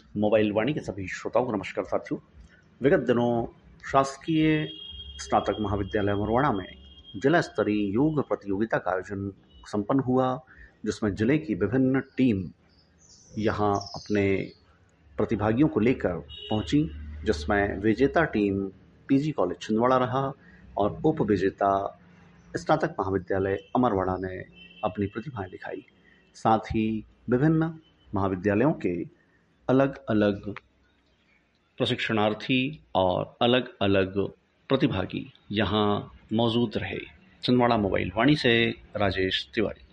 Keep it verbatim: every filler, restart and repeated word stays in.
Mobile वाणी के सभी श्रोताओं को नमस्कार साथियों। विगत दिनों शासकीय स्नातक महाविद्यालय अमरवाड़ा में जिला स्तरीय योग प्रतियोगिता का आयोजन संपन्न हुआ, जिसमें जिले की विभिन्न टीम यहां अपने प्रतिभागियों को लेकर पहुंची, जिसमें विजेता टीम पीजी कॉलेज छिंदवाड़ा रहा और उप विजेता स्नातक महाविद्यालय अमरवाड़ा ने अपनी प्रतिभाएं दिखाई। साथ ही विभिन्न महाविद्यालयों के अलग अलग प्रशिक्षणार्थी और अलग अलग प्रतिभागी यहाँ मौजूद रहे। छिंदवाड़ा मोबाइल वाणी से राजेश तिवारी।